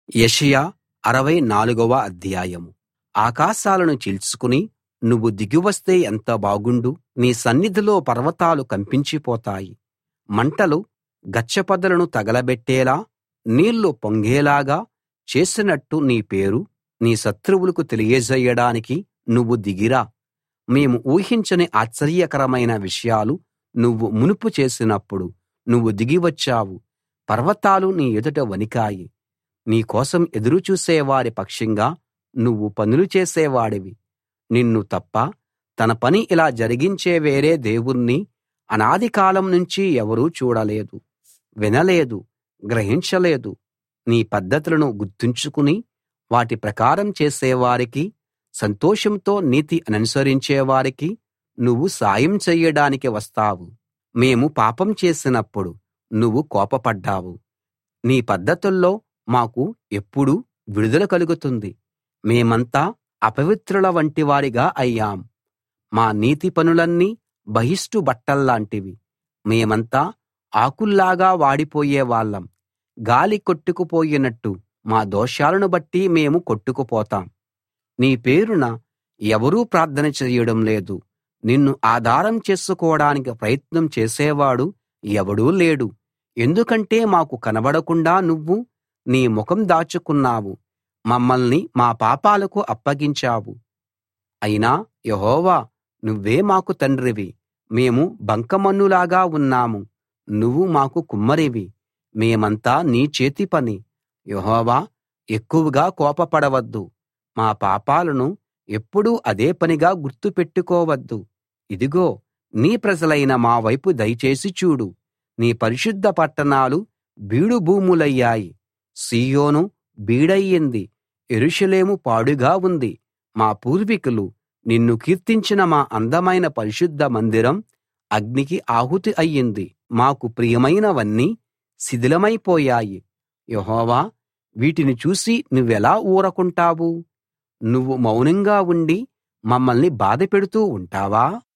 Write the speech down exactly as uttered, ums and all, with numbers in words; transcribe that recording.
యెషయా అరవై నాలుగవ అధ్యాయం. ఆకాశాలను చీల్చుకుని నువ్వు దిగివస్తే ఎంత బాగుండు. నీ సన్నిధిలో పర్వతాలు కంపించిపోతాయి. మంటలు గచ్చపొదలను తగలబెట్టేలా, నీళ్లు పొంగేలాగా చేసినట్టు నీ పేరు నీ శత్రువులకు తెలియజేయడానికి నువ్వు దిగిరా. మేము ఊహించని ఆశ్చర్యకరమైన విషయాలు నువ్వు మునుపు చేసినప్పుడు నువ్వు దిగి వచ్చావు. పర్వతాలు నీ ఎదుట వణికాయి. నీ కోసం ఎదురు చూసేవారి పక్షంగా నువ్వు పనులు చేసేవాడివి. నిన్ను తప్ప తన పని ఇలా జరిగించే వేరే దేవుణ్ణి అనాది కాలం నుంచి ఎవరూ చూడలేదు, వినలేదు, గ్రహించలేదు. నీ పద్ధతులను గుర్తుంచుకుని వాటి ప్రకారం చేసేవారికి, సంతోషంతో నీతి ననుసరించే వారికి నువ్వు సాయం చెయ్యడానికి వస్తావు. మేము పాపం చేసినప్పుడు నువ్వు కోపపడ్డావు. నీ పద్ధతుల్లో మాకు ఎప్పుడూ విడుదల కలుగుతుంది. మేమంతా అపవిత్రుల వంటివారిగా అయ్యాం. మా నీతి పనులన్నీ బహిష్టు బట్టల్లాంటివి. మేమంతా ఆకుల్లాగా వాడిపోయే వాళ్ళం. గాలి కొట్టుకుపోయినట్టు మా దోషాలను బట్టి మేము కొట్టుకుపోతాం. నీ పేరున ఎవరూ ప్రార్థన చెయ్యడం లేదు. నిన్ను ఆధారం చేసుకోడానికి ప్రయత్నం చేసేవాడు ఎవడూ లేడు. ఎందుకంటే మాకు కనబడకుండా నువ్వు నీ ముఖం దాచుకున్నావు. మమ్మల్ని మా పాపాలకు అప్పగించావు. అయినా యెహోవా, నువ్వే మాకు తండ్రివి. మేము బంకమన్నులాగా ఉన్నాము. నువ్వు మాకు కుమ్మరివి. మేమంతా నీ చేతి పని. యెహోవా, ఎక్కువగా కోపపడవద్దు. మా పాపాలను ఎప్పుడూ అదే పనిగా గుర్తు పెట్టుకోవద్దు. ఇదిగో, నీ ప్రజలైన మా వైపు దయచేసి చూడు. నీ పరిశుద్ధ పట్టణాలు బీడు భూములయ్యాయి. సీయోను బీడయింది, యెరూషలేము పాడుగా ఉంది. మా పూర్వీకులు నిన్ను కీర్తించిన మా అందమైన పరిశుద్ధ మందిరం అగ్నికి ఆహుతి అయ్యింది. మాకు ప్రియమైనవన్నీ శిథిలమైపోయాయి. యెహోవా, వీటిని చూసి నువ్వెలా ఊరకుంటావు? నువ్వు మౌనంగా ఉండి మమ్మల్ని బాధపెడుతూ ఉంటావా?